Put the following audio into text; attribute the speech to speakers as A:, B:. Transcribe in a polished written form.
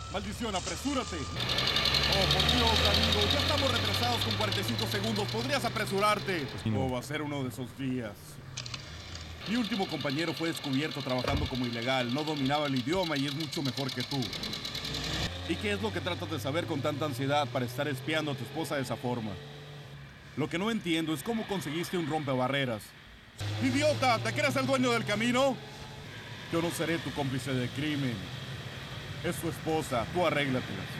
A: Maldición, apresúrate. Oh, por Dios, amigo, ya estamos retrasados con 45 segundos. ¿Podrías apresurarte? Oh, va a ser uno de esos días. Mi último compañero fue descubierto trabajando como ilegal. No dominaba el idioma y es mucho mejor que tú. ¿Y qué es lo que tratas de saber con tanta ansiedad para estar espiando a tu esposa de esa forma? Lo que no entiendo es cómo conseguiste un rompebarreras. ¡Idiota! ¿Te crees el dueño del camino? Yo no seré tu cómplice de crimen. Es tu esposa, tú arréglatelas.